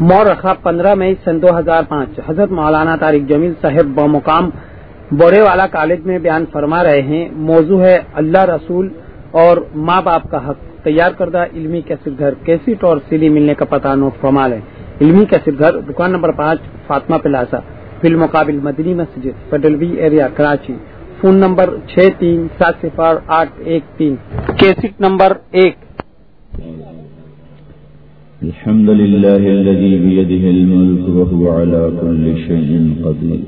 مورخہ 15 مئی سن 2005 حضرت مولانا طارق جمیل صاحب بمقام بورے والا کالج میں بیان فرما رہے ہیں۔ موضوع ہے اللہ رسول اور ماں باپ کا حق۔ تیار کردہ علمی کیسٹ گھر، کیسٹ اور CD ملنے کا پتہ نوٹ فرما لیں۔ علمی کیسٹ گھر، دکان نمبر 5، فاطمہ پلازا، فی المقابل مدنی مسجد، federal B area, Karachi. Phone number 63700813۔ Cassette number 1۔ الحمد لله الذي بيده الملك وهو على كل شيء قدير.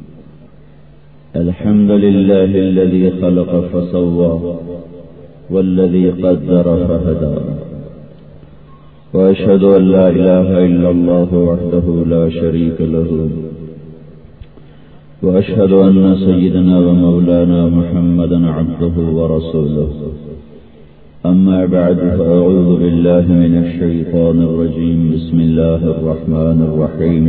الحمد لله الذي خلق فسوى والذي قدر فهدى. وأشهد أن لا إله إلا الله وحده لا شريك له. وأشهد أن سيدنا ومولانا محمدا عبده ورسوله. أما بعد، فأعوذ بالله من الشيطان الرجيم. بسم الله الرحمن الرحيم.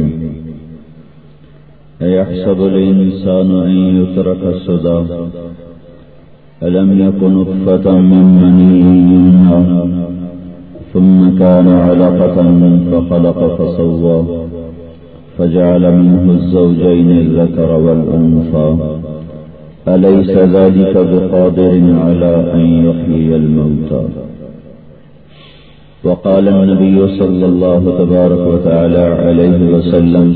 أيحسب الإنسان أن يترك سدى ألم يكن نطفة من مني يمنى ثم كان علقة فخلق فسوى فجعل منه الزوجين الذكر والأنثى أليس ذلك بقادر على أن يحيي الموتى. وقال النبي صلى الله تبارك وتعالى عليه وسلم: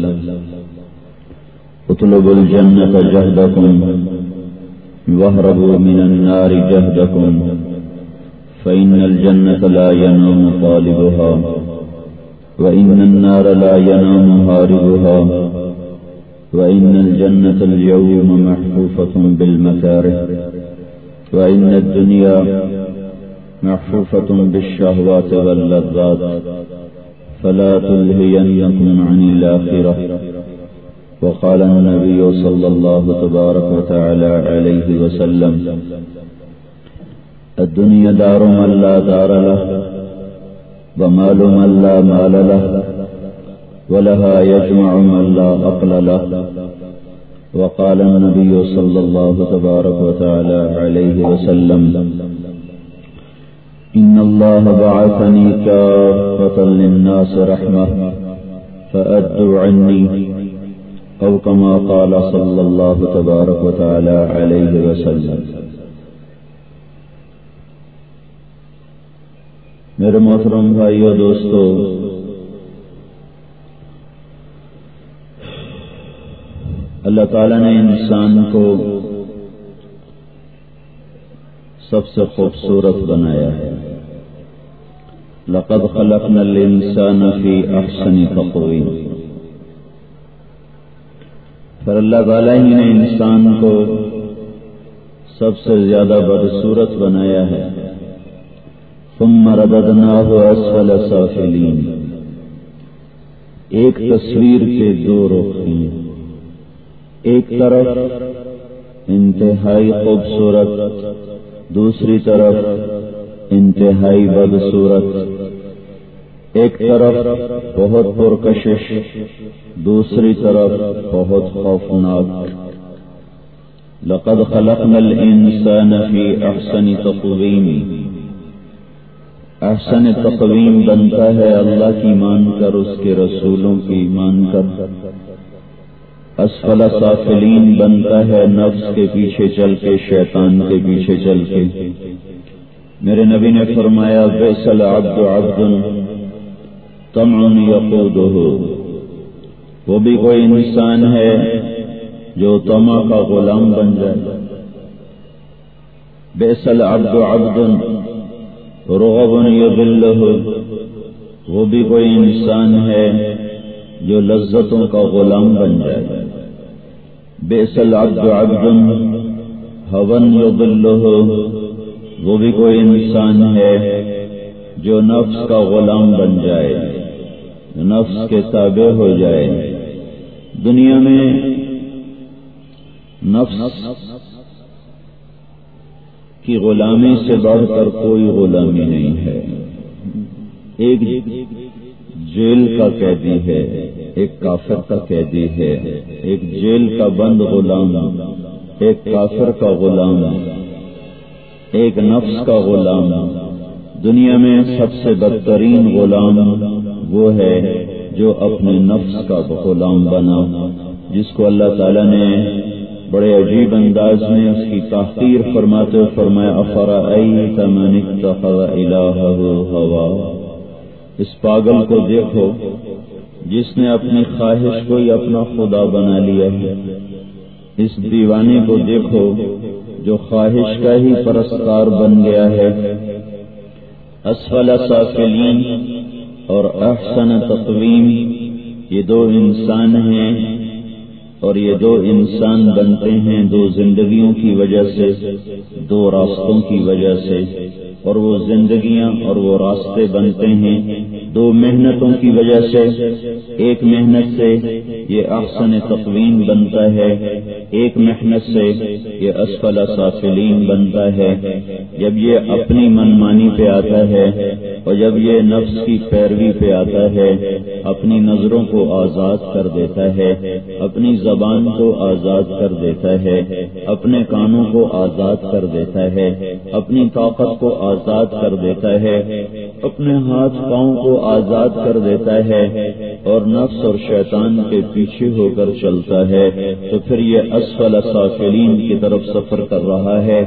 اطلبوا الجنة جهدكم واهربوا من النار جهدكم فإن الجنة لا ينام طالبها وإن النار لا ينام هاربها وإن الجنة اليوم محفوفة بالمكاره وإن الدنيا محفوفة بالشهوات واللذات فلا تلهينكم عن الآخرة. وقال النبي صلى الله تبارك وتعالى عليه وسلم: الدنيا دار من لا دار له ومال من لا مال له ولها يجمع من لا عقل له. وقال النبي صلى الله تبارك وتعالى عليه وسلم: إن الله بعثني كافة للناس رحمة فأدوا عني، أو كما قال صلى الله تبارك وتعالى عليه وسلم. میرے محترم بھائیو دوستو، اللہ تعالیٰ نے انسان کو سب سے خوبصورت بنایا ہے۔ لقد خلقنا الانسان فی احسن تقویم. پھر اللہ تعالیٰ ہی نے انسان کو سب سے زیادہ بدصورت بنایا ہے۔ ثم رددناہ اسفل سافلین. ایک تصویر کے دو رخ ہیں، ایک طرف انتہائی خوبصورت، دوسری طرف انتہائی بدصورت، ایک طرف بہت پرکشش، دوسری طرف بہت خوفناک. لقد خلقنا الانسان فی احسن تقویم. احسن تقویم بنتا ہے اللہ کی مان کر، اس کے رسولوں کی مان کر. اسفل سافلین بنتا ہے نفس کے پیچھے چل کے، شیطان کے پیچھے چل کے. میرے نبی نے فرمایا: بئس العبد عبد طمع یقودہ. وہ بھی کوئی انسان ہے جو طمع کا غلام بن جائے. بئس العبد عبد رغب یضلہ. وہ بھی کوئی انسان ہے جو لذتوں کا غلام بن جائے. بئس العبد عبد هوى یضلہ. وہ بھی کوئی انسان ہے جو نفس کا غلام بن جائے، نفس کے تابع ہو جائے. دنیا میں نفس کی غلامی سے بڑھ کر کوئی غلامی نہیں ہے. ایک جیل کا قیدی ہے، ایک کافر کا قیدی ہے. ایک جیل کا بند غلام، ایک کافر کا غلام، ایک نفس کا غلام. دنیا میں سب سے بدترین غلام وہ ہے جو اپنے نفس کا غلام بنا، جس کو اللہ تعالیٰ نے بڑے عجیب انداز میں اس کی تحقیر فرماتے ہوئے فرمایا افرأیت من اتخذ الہہ ہواہ، اس پاگل کو دیکھو جس نے اپنی خواہش کو ہی اپنا خدا بنا لیا ہے، اس دیوانے کو دیکھو جو خواہش کا ہی پرستار بن گیا ہے۔ اسفل سافلین اور احسن تقویم، یہ دو انسان ہیں، اور یہ دو انسان بنتے ہیں دو زندگیوں کی وجہ سے، دو راستوں کی وجہ سے، اور وہ زندگیاں اور وہ راستے بنتے ہیں دو محنتوں کی وجہ سے۔ ایک محنت سے یہ احسن تقویم بنتا ہے، ایک محنت سے یہ اسفل سافلین بنتا ہے۔ جب یہ اپنی منمانی پہ آتا ہے اور جب یہ نفس کی پیروی پہ آتا ہے، اپنی نظروں کو آزاد کر دیتا ہے، اپنی زبان کو آزاد کر دیتا ہے، اپنے کانوں کو آزاد کر دیتا ہے، اپنی طاقت کو آزاد کر دیتا ہے، اپنے ہاتھ پاؤں کو آزاد کر دیتا ہے اور نفس اور شیطان کے پیچھے ہو کر چلتا ہے، تو پھر یہ اسفل سافلین کی طرف سفر کر رہا ہے۔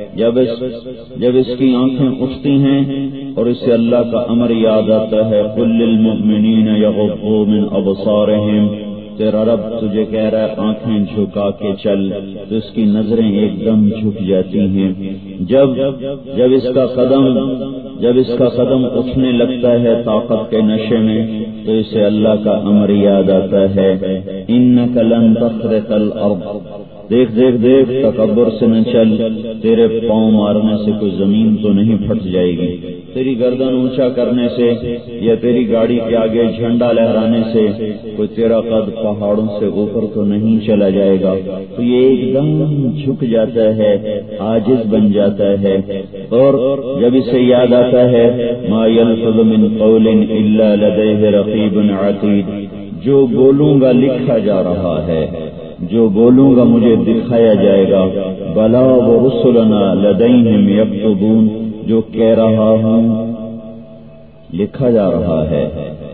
جب اس کی آنکھیں اٹھتی ہیں اور اسے اللہ کا امر یاد آتا ہے قل للمؤمنین یغضوا من ابصارہم، تیرا رب تجھے کہہ رہا ہے آنکھیں جھکا کے چل، تو اس کی نظریں ایک دم جھک جاتی ہیں۔ جب اس کا قدم اٹھنے لگتا ہے طاقت کے نشے میں، تو اسے اللہ کا امر یاد آتا ہے انک لن تخرق الارض، دیکھ تکبر سے نہ چل، تیرے پاؤں مارنے سے کوئی زمین تو نہیں پھٹ جائے گی، تیری گردن اونچا کرنے سے یا تیری گاڑی کے آگے جھنڈا لہرانے سے کوئی تیرا قد پہاڑوں سے اوپر تو نہیں چلا جائے گا۔ تو یہ ایک دم جھک جاتا ہے، عاجز بن جاتا ہے، اور جب اسے یاد آتا ہے ما یلفظ من قول الا لدیہ رقیب عتید، جو بولوں گا لکھا جا رہا ہے، جو بولوں گا مجھے دکھایا جائے گا، بلا ورسلنا لدیہم یکتبون، جو کہہ رہا ہوں لکھا جا رہا ہے،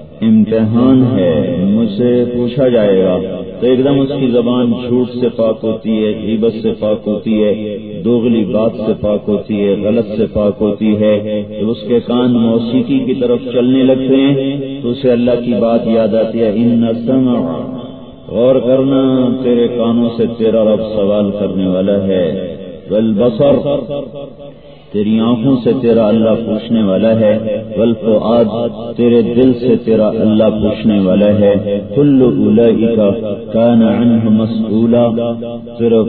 امتحان ہے، مجھ سے پوچھا جائے گا۔ تو ایک دم اس کی زبان جھوٹ سے پاک ہوتی ہے، غیبت سے پاک ہوتی ہے، دوغلی بات سے پاک ہوتی ہے، غلط سے پاک ہوتی ہے۔ جب اس کے کان موسیقی کی طرف چلنے لگتے ہیں تو اسے اللہ کی بات یاد آتی ہے ان السمع، غور کرنا تیرے کانوں سے تیرا رب سوال کرنے والا ہے، والبصر، تیری آنکھوں سے تیرا اللہ پوچھنے والا ہے، والفؤاد، تیرے دل سے تیرا اللہ پوچھنے والا ہے، کل اولئک کان عنہ مسئولا، صرف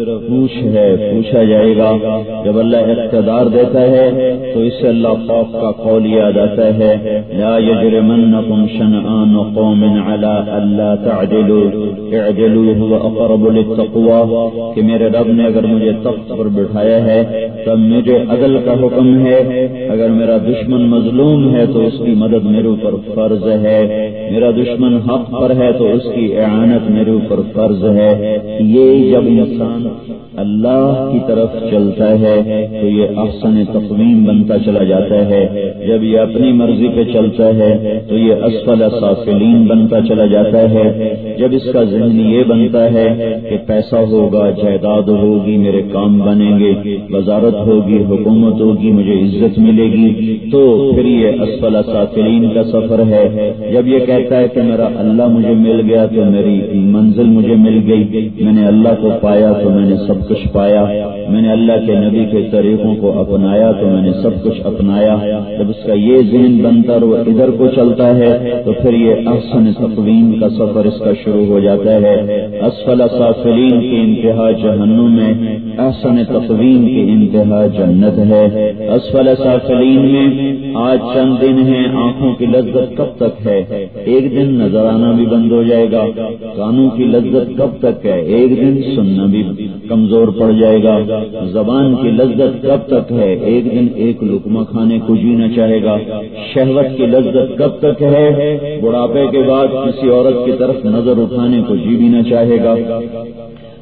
پوچھا جائے گا۔ جب اللہ اقتدار دیتا ہے تو اسے اللہ پاک کا قول یاد آتا ہے لا یجرمنکم شنآن قوم علی الا تعدلوا اعدلوا هو اقرب للتقوی، کہ میرے رب نے اگر مجھے تخت پر بٹھایا ہے تب مجھے عدل کا حکم ہے، اگر میرا دشمن مظلوم ہے تو اس کی مدد میرے اوپر فرض ہے، میرا دشمن حق پر ہے تو اس کی اعانت میرے اوپر فرض ہے۔ یہ جب انسان اللہ کی طرف چلتا ہے تو یہ احسن تقویم بنتا چلا جاتا ہے، جب یہ اپنی مرضی پہ چلتا ہے تو یہ اسفل سافلین بنتا چلا جاتا ہے، جب اس کا ذہن یہ بنتا ہے کہ پیسہ ہوگا، جائیداد ہوگی، میرے کام بنیں گے، وزارت ہوگی، حکومت ہوگی، مجھے عزت ملے گی، تو پھر یہ اسفل سافلین کا سفر ہے۔ جب یہ کہتا ہے کہ میرا اللہ مجھے مل گیا تو میری منزل مجھے مل گئی، میں نے اللہ کو پایا تو میں نے سب کچھ پایا، میں نے اللہ کے نبی کے طریقوں کو اپنایا تو میں نے سب کچھ اپنایا، جب اس کا یہ ذہن بنتا اور وہ ادھر کو چلتا ہے تو پھر یہ احسن تقویم کا سفر اس کا شروع ہو جاتا ہے۔ اسفل سافلین کی انتہا جہنم میں، احسن تقویم کی انتہا جنت ہے۔ اسفل سافلین میں آج چند دن ہیں، آنکھوں کی لذت کب تک ہے؟ ایک دن نظر آنا بھی بند ہو جائے گا، کانوں کی لذت کب تک ہے؟ ایک دن سننا بھی کمزور پڑ جائے گا، زبان کی لذت کب تک ہے؟ ایک دن ایک لقمہ کھانے کو جینا چاہے گا، شہوت کی لذت کب تک ہے؟ بڑھاپے کے بعد کسی عورت کی طرف نظر اٹھانے کو جی بھی نہ چاہے گا۔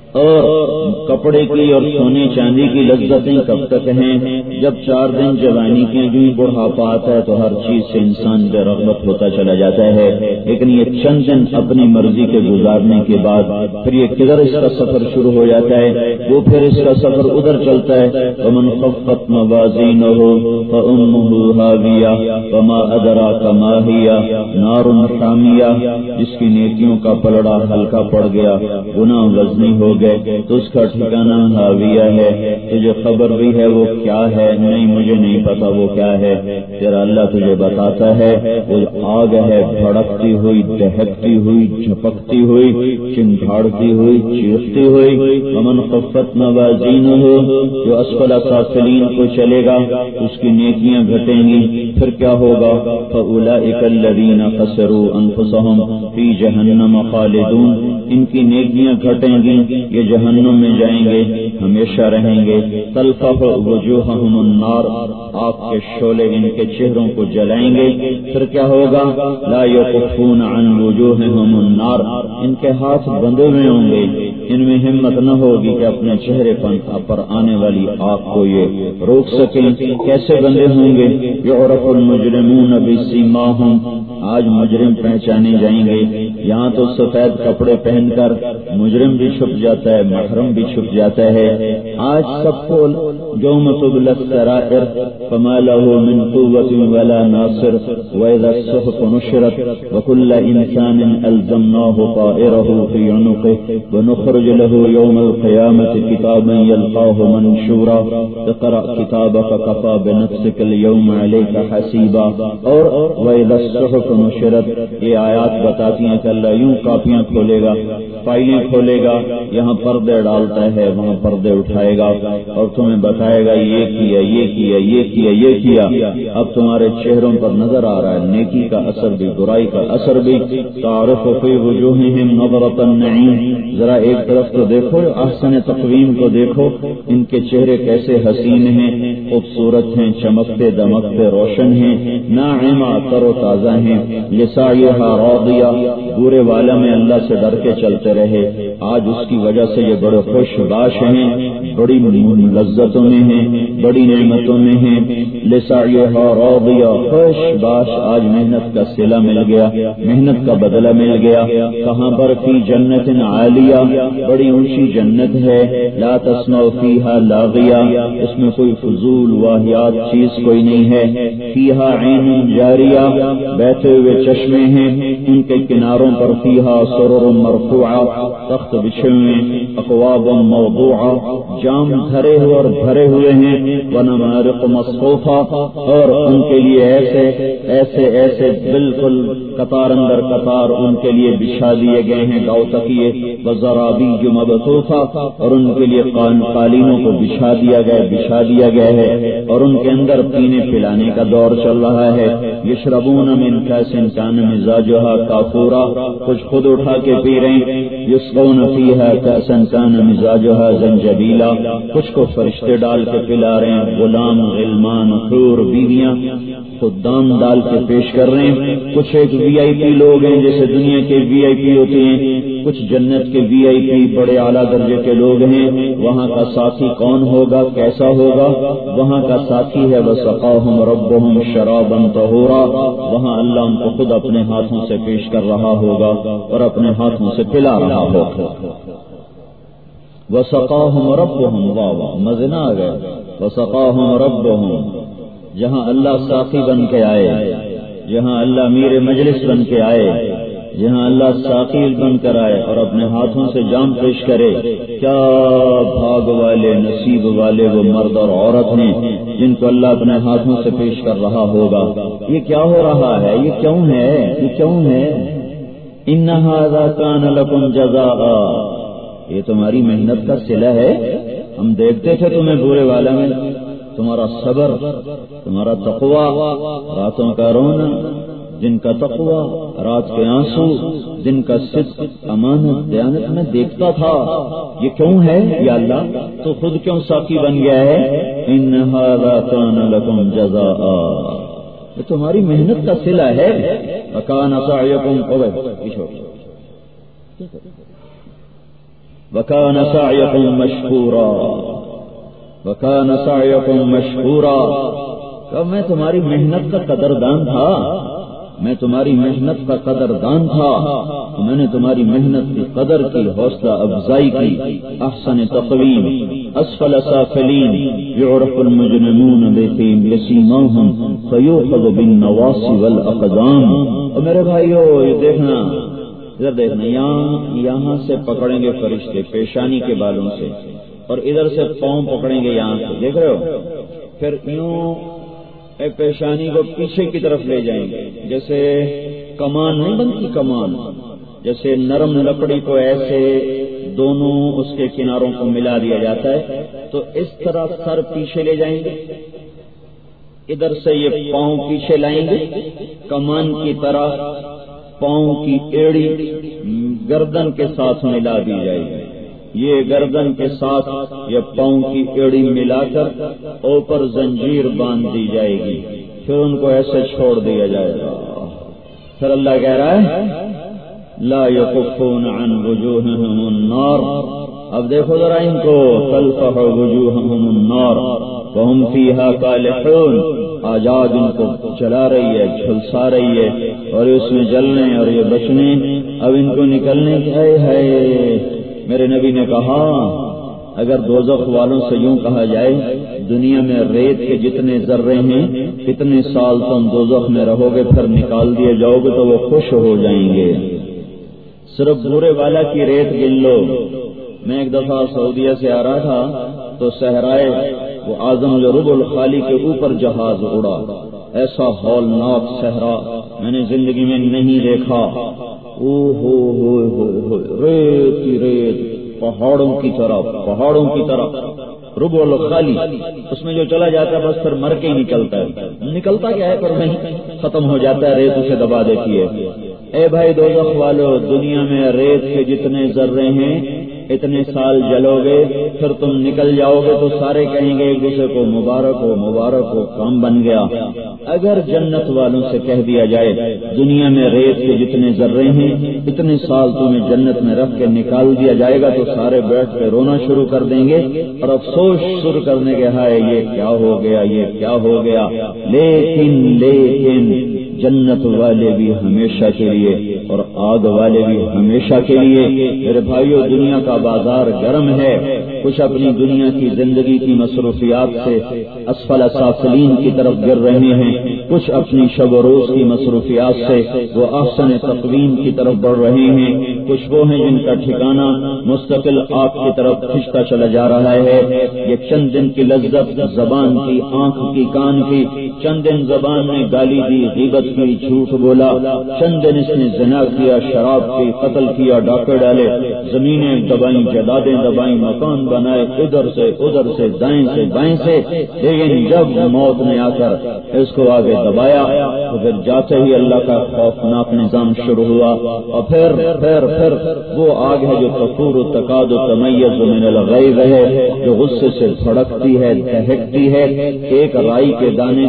اور کپڑے کی اور سونے چاندی کی لذتیں کب تک ہیں؟ جب 4 دن جوانی کے جو بڑھاپا آتا ہے تو ہر چیز سے انسان بے رغبت ہوتا چلا جاتا ہے، لیکن یہ چند دن اپنی مرضی کے گزارنے کے بعد پھر یہ کدھر اس کا سفر شروع ہو جاتا ہے، وہ پھر اس کا سفر ادھر چلتا ہے۔ ومن خفت موازینہ فامہ ہاویہ وما ادراک ما ہی نار حامیہ، جس کی نیکیوں کا پلڑا ہلکا پڑ گیا، گناہ وزنی ہو گئے تو اس کا ٹھکانہ ہاویہ ہے۔ تجھے خبر بھی ہے وہ کیا ہے؟ نہیں، مجھے نہیں پتا وہ کیا ہے، تیرا اللہ تجھے بتاتا ہے۔ وہ آگ ہے، بھڑکتی ہوئی، دہکتی ہوئی، جھپکتی ہوئی، چنگھاڑتی ہوئی، چیختی ہوئی۔ ومن خفت موازینہ، جو اسفل سافلین کو چلے گا اس کی نیکیاں گھٹیں گی، پھر کیا ہوگا؟ فاولئک الذین خسروا انفسهم فی جہنم خالدون، ان کی نیکیاں گھٹیں گی، یہ جہنم میں جائیں گے، ہمیشہ رہیں گے۔ تلفح وجوہہم النار، آگ کے شعلے ان کے چہروں کو جلائیں گے، پھر کیا ہوگا؟ لا یکفون عن وجوہہم النار، ان کے ہاتھ بندھے ہوئے ہوں گے، ان میں ہمت نہ ہوگی کہ اپنے چہرے پر آنے والی آگ کو یہ روک سکیں۔ کیسے بندھے ہوں گے؟ یعرف المجرمون بسیماہم، آج مجرم پہچانے جائیں گے۔ یہاں تو سفید کپڑے پہن کر مجرم بھی چھپ جاتا ہے، محرم بھی چھپ جاتا ہے۔ آج سب کو یوم تبلی السرائر فما له من قوة ولا ناصر وإذا الصحف نشرت وكل إنسان ألزمناه طائره في عنقه ونخرج له يوم القيامة كتابا يلقاه منشورا اقرأ كتابك كفى بنفسك اليوم عليك حسيبا۔ اور وإذا الصحف نشرت، یہ آیات بتاتی ہیں کہ اللہ یوں کاپیاں کھولے گا، فائلیں کھولے گا، یہاں پردے ڈالتا ہے، وہاں پردے اٹھائے گا اور تمہیں بتائے گا یہ کیا، یہ کیا، یہ کیا، یہ کیا۔ اب تمہارے چہروں پر نظر آ رہا ہے نیکی کا اثر بھی، برائی کا اثر بھی۔ تعرف فی وجوہہم نظرۃ النعیم، ذرا ایک طرف تو دیکھو، احسن تقویم کو دیکھو، ان کے چہرے کیسے حسین ہیں، خوبصورت ہیں، چمکتے دمکتے روشن ہیں، ناعمہ تر و تازہ ہیں۔ لسعیہا راضیہ، برے والا میں اللہ سے ڈر کے چلتے رہے، آج اس کی وجہ سے یہ بڑے خوش باش ہیں، بڑی لذتوں میں ہیں، بڑی نعمتوں میں ہیں۔ لسعیہا راضیہ، خوش باش، آج محنت کا صلہ مل گیا، محنت کا بدلہ مل گیا۔ کہاں پر؟ فی جنت عالیہ، بڑی اونچی جنت ہے۔ لا تسمع فیہا لاغیہ، اس میں کوئی فضول واہیات چیز کوئی نہیں ہے۔ فیہا عین جاریہ، بہتے ہوئے چشمے ہیں، ان کے کناروں پر فیہا سرر مرفوعہ، تخت بچھے ہوئے، اقواب موضوعہ، جام دھرے ہوئے اور بھرے ہوئے ہیں، ونمارق مصفوفہ، اور ان کے لیے ایسے ایسے ایسے بالکل قطار اندر قطار ان کے لیے بچھا دیے گئے ہیں گاؤ تکیے، وزرابی مبثوثہ، اور ان کے لیے قالینوں کو بچھا دیا گیا ہے، اور ان کے اندر پینے پلانے کا دور چل رہا ہے۔ یشربون من کاس کان مزاجہا کافورا، کچھ خود اٹھا کے پی رہے ہیں۔ یسقون فیہا کاسا کان مزاجہا زنجبیلا، کچھ کو فرشتے ڈال کے پلا رہے ہیں، غلام، غلمان، حور، بیویاں خدام ڈال کے پیش کر رہے ہیں۔ کچھ ایک وی آئی پی لوگ ہیں، جیسے دنیا کے وی آئی پی ہوتے ہیں، کچھ جنت کے وی آئی پی بڑے اعلیٰ درجے کے لوگ ہیں۔ وہاں کا ساتھی کون ہوگا، کیسا ہوگا؟ وہاں کا ساتھی ہے وسقاہم ربہم شرابا طہورا، وہاں اللہ ان کو خود اپنے ہاتھوں سے پیش کر رہا ہوگا اور اپنے ہاتھوں سے پلا رہا ہوگا۔ وسقاہم ربہم، واہ واہ، مزے نہ آ گئے۔ وسقاہم ربہم، جہاں اللہ ساقی بن کے آئے، جہاں اللہ میر مجلس بن کے آئے، جہاں اللہ ساقی بن کر آئے اور اپنے ہاتھوں سے جام پیش کرے، کیا بھاگ والے، نصیب والے وہ مرد اور عورت ہیں جن کو اللہ اپنے ہاتھوں سے پیش کر رہا ہوگا۔ یہ کیا ہو رہا ہے؟ یہ کیوں ہے؟ یہ کیوں ہے؟ ان ھذا کان لکم جزاء، یہ تمہاری محنت کا صلہ ہے۔ ہم دیکھتے تھے تمہیں برے والا میں، تمہارا صبر، تمہارا تقوی، راتوں کا رونا، دن کا تقوی، رات کے آنسو، دن کا صدق، امانت، دیانت میں دیکھتا تھا۔ یہ کیوں ہے یا اللہ؟ تو خود کیوں ساقی بن گیا ہے؟ ان ھذا کان لکم جزاء، یہ تمہاری محنت کا صلہ ہے۔ وکان سعیکم، وَكَانَ سَعْيُكُمْ مَشْكُورًا وَكَانَ سَعْيُكُمْ مَشْكُورًا. کہ میں تمہاری محنت کا قدردان تھا، میں تمہاری محنت کا قدردان تھا، میں نے تمہاری محنت کی قدر کی، حوصلہ افزائی کی. احسن تقویم. اسفل سافلین یعرف المجرمون بسیماہم فیؤخذ بالنواصی والاقدام. اور میرے بھائیو یہ دیکھنا، ادھر دیکھنا، یہاں سے پکڑیں گے فرشتے پیشانی کے بالوں سے، اور ادھر سے پاؤں پکڑیں گے یہاں سے، دیکھ رہے ہو، پھر یوں ایک پیشانی کو پیچھے کی طرف لے جائیں گے، جیسے کمان نہیں بنتی کمان، جیسے نرم لکڑی کو ایسے دونوں اس کے کناروں کو ملا دیا جاتا ہے، تو اس طرح سر پیچھے لے جائیں گے، ادھر سے یہ پاؤں پیچھے لائیں گے، کمان کی طرح پاؤں کی ایڑی گردن کے ساتھ ملا دی جائے گی. یہ گردن کے ساتھ یہ پاؤں کی ایڑی ملا کر اوپر زنجیر باندھ دی جائے گی، پھر ان کو ایسے چھوڑ دیا جائے گا. پھر اللہ کہہ رہا ہے لا یکفون عن وجوہہم النار. اب دیکھو ذرا ان کو، تلفح وجوہہم النار وہم فیہا کالحون. آزاد ان کو چلا رہی ہے، جھلسا رہی ہے، اور اس میں جلنے اور یہ بچنے، اب ان کو نکلنے ہے. میرے نبی نے کہا اگر دوزخ والوں سے یوں کہا جائے دنیا میں ریت کے جتنے ذرے ہیں کتنے سال تم دوزخ میں رہو گے، پھر نکال دیے جاؤ گے تو وہ خوش ہو جائیں گے. صرف بورے والا کی ریت گن لو. میں ایک دفعہ سعودیہ سے آ رہا تھا تو صحرائے وہ اعظم جو رب الخالی کے اوپر جہاز اڑا، ایسا ہولناک صحرا میں نے زندگی میں نہیں دیکھا. ریت کی ریت، پہاڑوں کی طرح رب الخالی. اس میں جو چلا جاتا ہے بس پھر مر کے ہی نکلتا ہے. نکلتا کیا ہے پر نہیں، ختم ہو جاتا ہے، ریت اسے دبا دیتی ہے. اے بھائی دوزخ والو، دنیا میں ریت کے جتنے ذرے ہیں اتنے سال جلو گے، پھر تم نکل جاؤ گے تو سارے کہیں گے ایک دوسرے کو مبارک ہو کام بن گیا. اگر جنت والوں سے کہہ دیا جائے دنیا میں ریت کے جتنے ذرے ہیں اتنے سال تمہیں جنت میں رکھ کے نکال دیا جائے گا تو سارے بیٹھ کے رونا شروع کر دیں گے اور افسوس شروع کرنے کے ہائے یہ کیا ہو گیا. لیکن جنت والے بھی ہمیشہ کے لیے اور آگ والے بھی ہمیشہ کے لیے. میرے بھائیو دنیا کا بازار گرم ہے. کچھ اپنی دنیا کی زندگی کی مصروفیات سے اسفل سافلین کی طرف گر رہے ہیں، کچھ اپنی شب و روز کی مصروفیات سے وہ احسن تقویم کی طرف بڑھ رہے ہیں، کچھ وہ ہیں جن کا ٹھکانہ مستقل آگ کی طرف کھنچتا چلا جا رہا ہے. یہ چند دن کی لذت زبان کی، آنکھ کی، کان کی، چند دن زبان نے گالی دی، غیبت کی، جھوٹ بولا، چند دن اس نے زنا کیا، شراب کی، قتل کیا، ڈاکے ڈالے، زمینیں دبائیں، جائیدادیں دبائیں، مکان بنائے، ادھر سے دائیں سے بائیں سے. لیکن جب موت نے آ کر اس کو آگے دبایا تو پھر جاتے ہی اللہ کا خوفناک نظام شروع ہوا. اور پھر وہ آگ ہے جو تفور تکاد تمیز من الغیظ ہے، جو غصے سے بھڑکتی ہے، دہکتی ہے. ایک رائی کے دانے،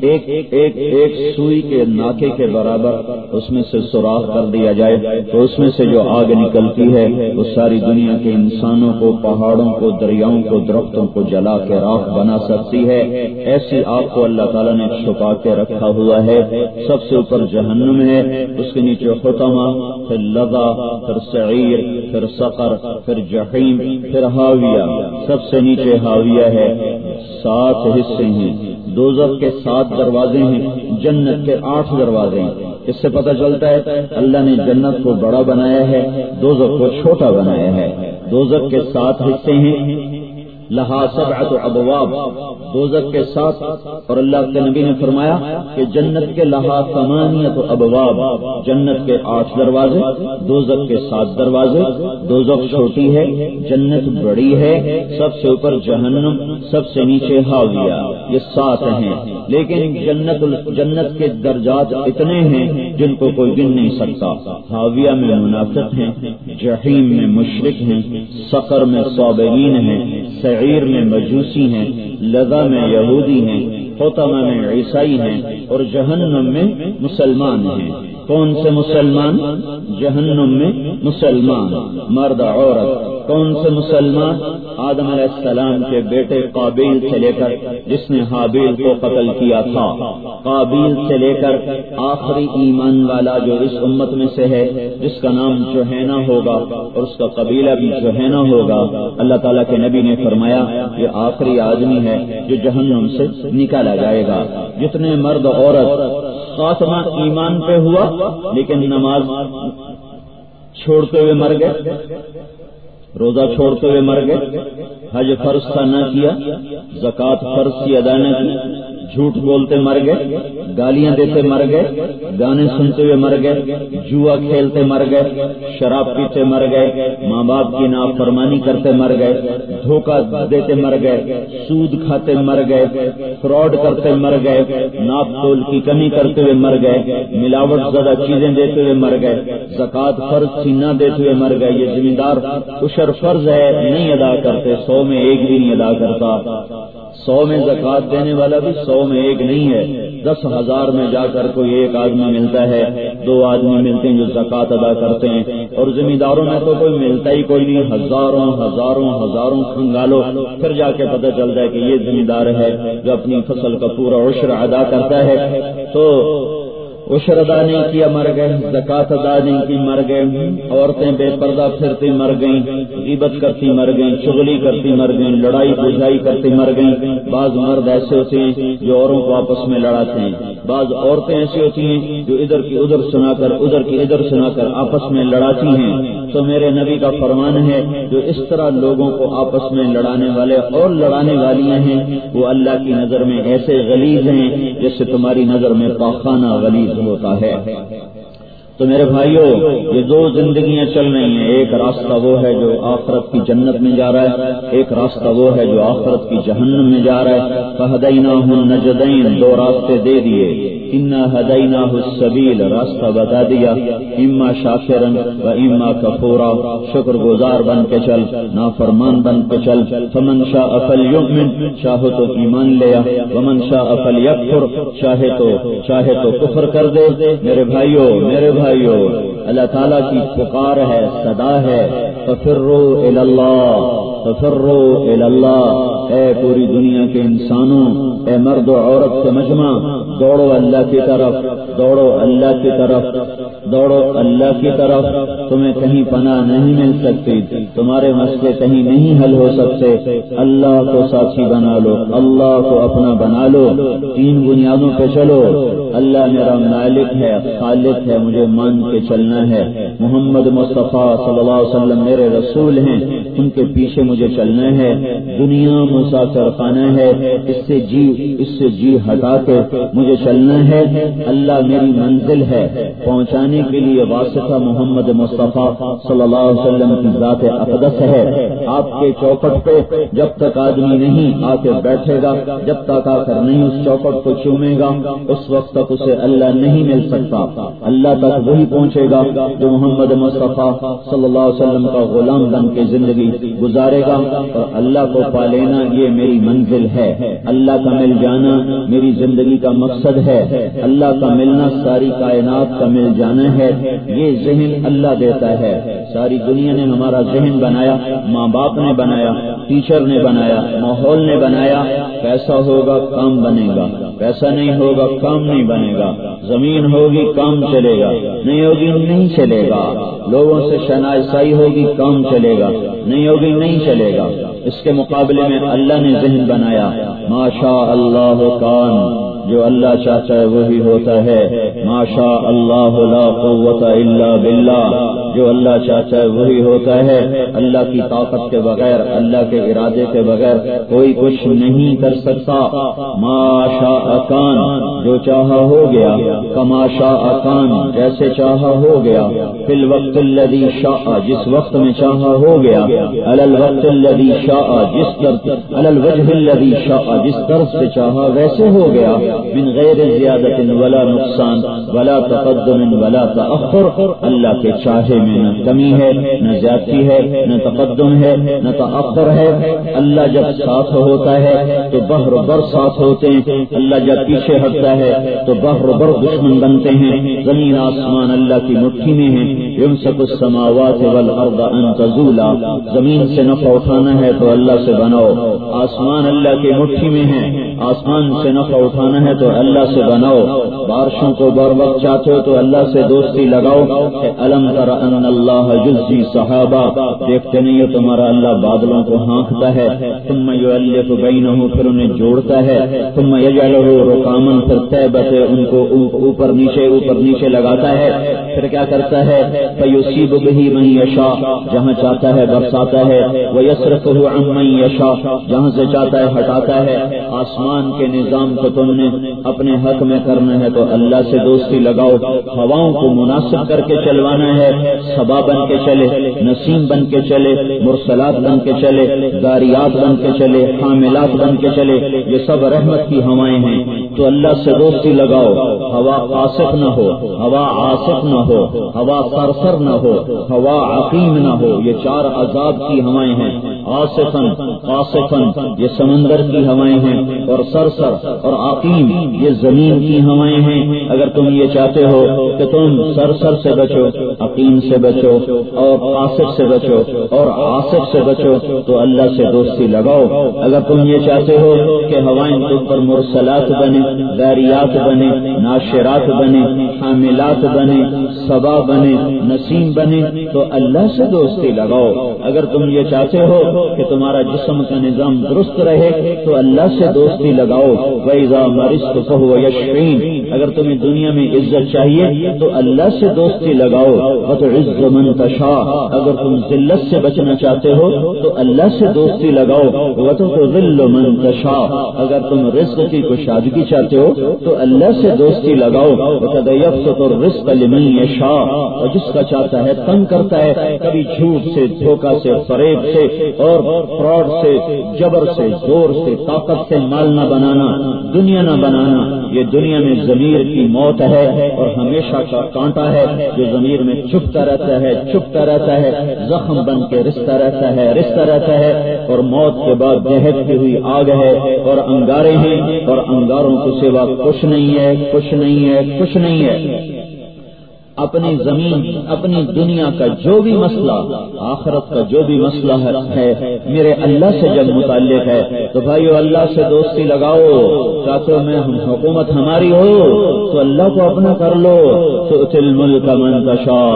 ایک سوئی کے ناکے کے برابر اس میں سے سوراخ کر دیا جائے تو اس میں سے جو آگ نکلتی ہے وہ ساری دنیا کے انسانوں کو، پہاڑوں کو، دریاؤں کو، درختوں کو جلا کے راکھ بنا سکتی ہے. ایسی آگ کو اللہ تعالیٰ نے چھپا کے رکھا ہوا ہے. سب سے اوپر جہنم ہے، اس کے نیچے حطمہ، پھر لظا، پھر سعیر، پھر سقر، پھر جحیم، پھر ہاویہ. سب سے نیچے ہاویہ ہے. 7 حصے ہیں. دوزخ کے 7 دروازے ہیں، جنت کے 8 دروازے ہیں. اس سے پتہ چلتا ہے اللہ نے جنت کو بڑا بنایا ہے، دوزخ کو چھوٹا بنایا ہے. دوزخ کے 7 حصے ہیں. لہا 7 ابواب، دوزخ کے 7. اور اللہ کے نبی نے فرمایا کہ جنت کے لہا 8 ابواب، جنت کے 8 دروازے، دوزخ کے 7 دروازے. دوزخ چھوٹی ہے، جنت بڑی ہے. سب سے اوپر جہنم، سب سے نیچے ہاویہ. یہ 7 ہیں. لیکن جنت کے درجات اتنے ہیں جن کو کوئی گن نہیں سکتا. ہاویہ میں منافق ہیں، جحیم میں مشرک ہیں، سقر میں صابرین ہیں، سعیر میں مجوسی ہیں، لظا میں یہودی ہیں، حطمہ میں عیسائی ہیں، اور جہنم میں مسلمان ہیں. کون سے مسلمان؟ جہنم میں مسلمان مرد عورت. کون سے مسلمان؟ آدم علیہ السلام کے بیٹے قابیل سے لے کر جس نے حابیل کو قتل کیا تھا، قابیل سے لے کر آخری ایمان والا جو اس امت میں سے ہے جس کا نام جوہینہ ہوگا اور اس کا قبیلہ بھی جوہینہ ہوگا. اللہ تعالیٰ کے نبی نے فرمایا یہ آخری آدمی ہے جو جہنم سے نکالا جائے گا. جتنے مرد عورت خاتمہ ایمان پہ ہوا لیکن نماز چھوڑتے ہوئے مر گئے، روزہ چھوڑتے ہوئے مر گئے، حج فرض تھا نہ کیا، زکوٰۃ فرض کی ادا نہ کی، جھوٹ بولتے مر گئے، گالیاں دیتے مر گئے، گانے سنتے ہوئے مر گئے، جوا کھیلتے مر گئے، شراب پیتے مر گئے، ماں باپ کی نافرمانی کرتے مر گئے، دھوکہ دیتے مر گئے، سود کھاتے مر گئے، فراڈ کرتے مر گئے، ناپ تول کی کمی کرتے ہوئے مر گئے، ملاوٹ زدہ چیزیں دیتے ہوئے مر گئے، زکوٰۃ فرض تھی نہ دیتے ہوئے مر گئے. یہ ذمہ دار عشر فرض ہے نہیں ادا کرتے، 100 میں ایک بھی نہیں ادا کرتا. 100 میں زکوٰۃ دینے والا بھی 100 میں ایک نہیں ہے. 10,000 میں جا کر کوئی ایک آدمی ملتا ہے، 2 آدمی ملتے ہیں جو زکوٰۃ ادا کرتے ہیں، اور ذمہ داروں میں تو کوئی ملتا ہی کوئی نہیں. ہزاروں کھنگالو پھر جا کے پتہ چلتا ہے کہ یہ ذمہ دار ہے جو اپنی فصل کا پورا عشر ادا کرتا ہے. تو عشر ادا نہیں کیا مر گئے، زکوٰۃ ادا نہیں کی مر گئے، عورتیں بے پردہ پھرتی مر گئیں، غیبت کرتی مر گئیں، چغلی کرتی مر گئیں، لڑائی بجھائی کرتی مر گئیں. بعض مرد ایسے ہوتے ہیں جو اوروں کو آپس میں لڑاتے ہیں، بعض عورتیں ایسی ہوتی ہیں جو ادھر کی ادھر سنا کر ادھر کی ادھر سنا کر آپس میں لڑاتی ہیں. تو میرے نبی کا فرمان ہے جو اس طرح لوگوں کو آپس میں لڑانے والے اور لڑانے والیاں ہیں وہ اللہ کی نظر میں ایسے غلیظ ہیں جیسے تمہاری نظر میں پاخانہ غلیظ ہوتا ہے. تو میرے بھائیوں یہ 2 زندگیاں چل رہی ہیں، ایک راستہ وہ ہے جو آخرت کی جنت میں جا رہا ہے، ایک راستہ وہ ہے جو آخرت کی جہنم میں جا رہا ہے. فہدیناہ النجدین، 2 راستے دے دیے. انا ہدیناہ السبیل، راستہ بتا دیا، اما شاکرا و اما کفورا، شکر گزار بن کے چل، نافرمان بن کے چل. فمن شاء فلیؤمن، چاہو تو ایمان لیا، ومن شاء فلیکفر، چاہے تو کفر کر دے. میرے بھائیو اللہ تعالیٰ کی پکار ہے، صدا ہے، ففروا الی اللہ. اے پوری دنیا کے انسانوں، اے مرد و عورت کے مجمع، دوڑو اللہ کی طرف، دوڑو اللہ کی طرف، دوڑو اللہ کی طرف. تمہیں کہیں پناہ نہیں مل سکتی، تمہارے مسئلے کہیں نہیں حل ہو سکتے. اللہ کو ساتھی بنا لو، اللہ کو اپنا بنا لو. 3 بنیادوں پہ چلو. اللہ میرا مالک ہے، خالق ہے، مجھے مان کے چلنا ہے. محمد مصطفیٰ صلی اللہ علیہ وسلم میرے رسول ہیں، ان کے پیچھے مجھے چلنا ہے. دنیا مسافر خانہ ہے، اس سے جی ہٹا کے مجھے چلنا ہے. اللہ میری منزل ہے، پہنچانے کے لیے واسطہ محمد مصطفیٰ صلی اللہ علیہ وسلم کی ذات اقدس ہے. آپ کے چوکٹ پہ جب تک آدمی نہیں آ کے بیٹھے گا، جب تک آ کر نہیں اس چوکٹ کو چومے گا، اس وقت تک اسے اللہ نہیں مل سکتا. اللہ تک وہی پہنچے گا جو محمد مصطفیٰ صلی اللہ علیہ وسلم کا غلام بن کے زندگی گزارے گا. اور اللہ کو پا لینا یہ میری منزل ہے، اللہ کا مل جانا میری زندگی کا مقصد ہے، اللہ کا ملنا ساری کائنات کا مل جانا ہے. یہ ذہن اللہ دیتا ہے. ساری دنیا نے ہمارا ذہن بنایا، ماں باپ نے بنایا، ٹیچر نے بنایا، ماحول نے بنایا. پیسہ ہوگا کام بنے گا، پیسہ نہیں ہوگا کام نہیں بنے گا. زمین ہوگی کام چلے گا، نہیں ہوگی نہیں چلے گا. لوگوں سے شناسائی ہوگی کام چلے گا، نہیں ہوگی نہیں چلے گا. اس کے مقابلے میں اللہ نے ذہن بنایا. ما شاء اللہ کان، جو اللہ چاہتا ہے وہی ہوتا ہے. ما شاء اللہ لا قوت الا باللہ، جو اللہ چاہتا ہے وہی ہوتا ہے. اللہ کی طاقت کے بغیر، اللہ کے ارادے کے بغیر کوئی کچھ نہیں کر سکتا. ما شاء کان، جو چاہا ہو گیا. کما شاء کان، جیسے چاہا ہو گیا. فی الوقت الذی شاء، جس وقت میں چاہا ہو گیا. علی الوقت الذی شاء، علی الوجہ الذی شاء، جس طرف سے چاہا ویسے ہو گیا. من غیر زیادت ولا نقصان ولا تقدم ولا تأخر، اللہ کے چاہے میں نہ کمی ہے، نہ زیادتی ہے، نہ تقدم ہے، نہ تاخر ہے۔ اللہ جب ساتھ ہوتا ہے تو بحر بر ساتھ ہوتے ہیں، اللہ جب پیچھے ہٹتا ہے تو بحر بر دشمن بنتے ہیں۔ زمین آسمان اللہ کی مٹھی میں ہے۔ یمسک السماوات والارض ان تزولا، زمین سے نفع اٹھانا ہے تو اللہ سے بناؤ، آسمان اللہ کی مٹھی میں ہے، آسمان سے نفع اٹھانا ہے تو اللہ سے بناؤ، بارشوں کو بر وقت چاہتے ہو تو اللہ سے دوستی لگاؤ۔ کہ الم تر ان اللہ یجزی صحابہ، دیکھتے نہیں ہو تمہارا اللہ بادلوں کو ہانکتا ہے، ثم یؤلف بینہ، پھر انہیں جوڑتا ہے، ثم یجعلہ رکاما، پھر طیبت ان کو اوپر نیچے لگاتا ہے، پھر کیا کرتا ہے، فیصیب بہ من یشاء، جہاں چاہتا ہے برساتا ہے، ویصرفہ عن من یشاء، جہاں سے چاہتا ہے ہٹاتا ہے۔ آسمان کے نظام کو تم نے اپنے حق میں کرنا ہے تو اللہ سے دوستی لگاؤ، ہواؤں کو مناسب کر کے چلوانا ہے، صبا بن کے چلے، نسیم بن کے چلے، مرسلات بن کے چلے، داریات بن کے چلے، حاملات بن کے چلے، یہ سب رحمت کی ہوائیں ہیں۔ تو اللہ سے دوستی لگاؤ، ہوا عاصف نہ ہو، ہوا عاصف نہ ہو، ہوا سرسر نہ ہو، ہوا عقیم نہ ہو، یہ چار عذاب کی ہوائیں ہیں۔ عاصفن قاصفن یہ سمندر کی ہوائیں ہیں، اور سرسر اور عقیم یہ زمین کی ہوائیں ہیں۔ اگر تم یہ چاہتے ہو کہ تم سرسر سے بچو، عقیم سے بچو، اور قاصف سے بچو، اور عاصف سے بچو تو اللہ سے دوستی لگاؤ۔ اگر تم یہ چاہتے ہو کہ ہوائیں تم پر مرسلات بنے، داریات بنے، ناشرات بنے، حاملات بنے، صبا بنے، نسیم بنے تو اللہ سے دوستی لگاؤ۔ اگر تم یہ چاہتے ہو کہ تمہارا جسم کا نظام درست رہے تو اللہ سے دوستی لگاؤ۔ وَإِذَا مَرِضْتُ فَهُوَ يَشْفِينِ، اگر تمہیں دنیا میں عزت چاہیے تو اللہ سے دوستی لگاؤ۔ وَتُعِزُّ مَن تَشَاءُ، اگر تم ذلت سے بچنا چاہتے ہو تو اللہ سے دوستی لگاؤ۔ وَتُذِلُّ مَن تَشَاءُ، اگر تم رزق کی کشادگی چاہتے ہو تو اللہ سے دوستی لگاؤ۔ وَقَدْ يَبْسُطُ الرِّزْقَ لِمَن يَشَاءُ، اور جس کا چاہتا ہے تنگ کرتا ہے، کبھی جھوٹ سے، دھوکہ سے، فریب سے اور فراڈ سے، جبر سے، زور سے، طاقت سے مال نہ بنانا، دنیا نہ بنانا۔ یہ دنیا میں ضمیر کی موت ہے اور ہمیشہ کا کانٹا ہے جو ضمیر میں چپتا رہتا ہے، زخم بن کے رستا رہتا ہے، اور موت کے بعد دہکتی ہوئی آگ ہے اور انگارے ہیں، اور انگاروں کے سوا کچھ نہیں ہے۔ اپنی زمین، اپنی دنیا کا جو بھی مسئلہ، آخرت کا جو بھی مسئلہ ہے، میرے اللہ سے جب متعلق ہے تو بھائیو اللہ سے دوستی لگاؤ۔ چاہتے میں حکومت ہماری ہو تو اللہ کو اپنا کر لو۔ تؤتی الملک من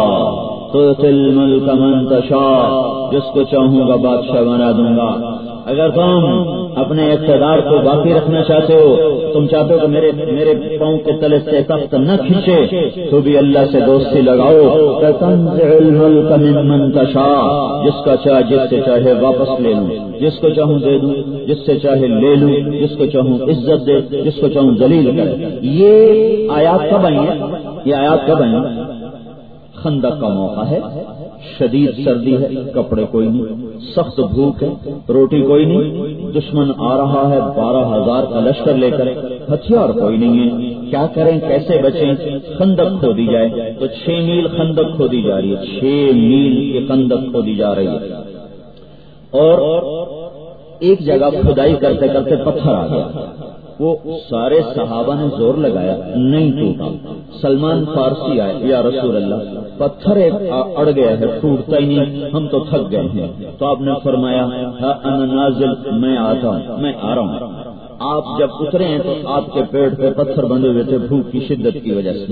تشاء، جس کو چاہوں گا بادشاہ بنا دوں گا۔ اگر تم اپنے اقتدار کو باقی رکھنا چاہتے ہو، تم چاہتے ہو کہ میرے پاؤں کے تلے سے تخت نہ کھینچے، تو بھی اللہ سے دوستی لگاؤ۔ تنزع الملک ممن تشاء، جس سے چاہے واپس لے لوں، جس کو چاہوں دے دوں، جس سے چاہے لے لوں، جس کو چاہوں عزت دے، جس کو چاہوں ذلیل کر۔ یہ آیات کب آئی ہیں؟ خندق کا موقع ہے، شدید سردی ہے، کپڑے کوئی نہیں، سخت بھوک ہے، روٹی کوئی نہیں، دشمن آ رہا ہے 12,000 کا لشکر لے کر، ہتھیار کوئی نہیں ہے، کیا کریں، کیسے بچیں؟ خندق کھودی جائے تو 6 میل خندق کھودی جا رہی ہے، 6 میل کی خندق کھودی جا رہی ہے، اور ایک جگہ کھدائی کرتے کرتے پتھر آ گیا، وہ سارے صحابہ نے زور لگایا، نہیں ٹوٹا۔ سلمان فارسی آئے، یا رسول اللہ پتھر ایک اڑ گیا ہے، ٹوٹتا ہی نہیں، ہم تو تھک گئے ہیں۔ تو آپ نے فرمایا انا نازل، میں آ رہا ہوں۔ آپ جب اترے ہیں تو آپ کے پیٹ پہ پتھر بندھے ہوئے تھے بھوک کی شدت کی وجہ سے،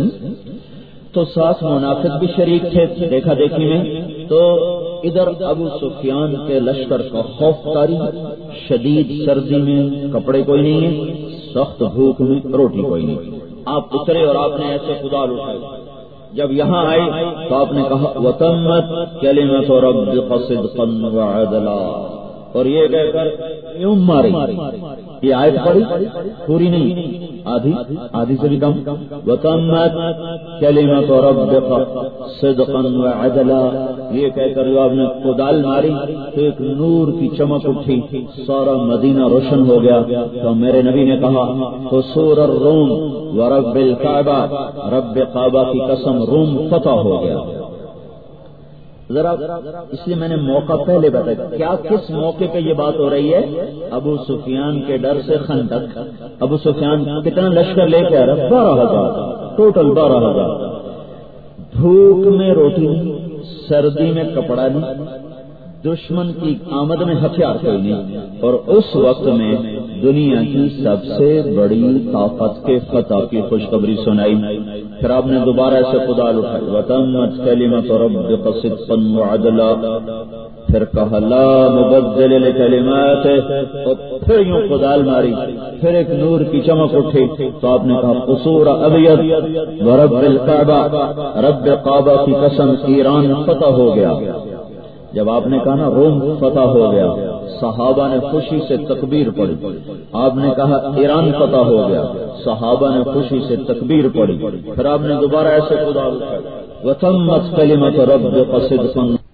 تو ساتھ منافق بھی شریک تھے دیکھا دیکھی میں۔ تو ادھر ابو سفیان کے لشکر کا خوف طاری، شدید سردی میں کپڑے کوئی نہیں ہے، سخت بھوک میں روٹی کوئی نہیں۔ آپ اترے اور آپ نے ایسے کدال اٹھائی، جب یہاں آئے تو آپ نے کہا وتمت کلمۃ ربک صدقا وعدلا، اور یہ کہہ کر یوں ماری۔ یہ آیت پڑھی پوری نہیں، آدھی سے بھی کم۔ وتمت کلمۃ ربک صدقا وعدلا، یہ کہہ کر جو آپ نے کدال ماری تو ایک نور کی چمک اٹھی، سارا مدینہ روشن ہو گیا۔ تو میرے نبی نے کہا حصور الروم ورب الکعبہ، رب کعبہ کی قسم روم فتح ہو گیا۔ ذرا اس لیے میں نے موقع پہلے بتایا کیا کس موقع پہ یہ بات ہو رہی ہے؟ ابو سفیان کے ڈر سے خندق. ابو سفیان کتنا لشکر لے کے آ رہا؟ 12,000 ٹوٹل 12,000. دھوپ میں روٹی نہیں، سردی میں کپڑا نہیں، دشمن کی آمد میں ہتھیار کوئی نہیں، اور اس وقت میں دنیا کی سب سے بڑی طاقت کے فتح کی خوشخبری سنائی. پھر آپ نے دوبارہ ایسے خدا اٹھائی وَتَمَّتْ كَلِمَةُ رَبِّكَ صِدْقًا وَعَدْلًا. پھر کہا لا مبدل لکلماتہ، اور پھر یوں کدال ماری، پھر ایک نور کی چمک اٹھی تو آپ نے کہا قصور ابیض ورب الکعبہ، رب کعبہ کی قسم ایران فتح ہو گیا. جب آپ نے کہا نا روم فتح ہو گیا، صحابہ نے خوشی سے تکبیر پڑھی. آپ نے کہا ایران فتح ہو گیا، صحابہ نے خوشی سے تکبیر پڑھی. پھر آپ نے دوبارہ ایسے خدا اٹھائی وَتَمَّتْ كَلِمَةُ رَبِّكَ صِدْقًا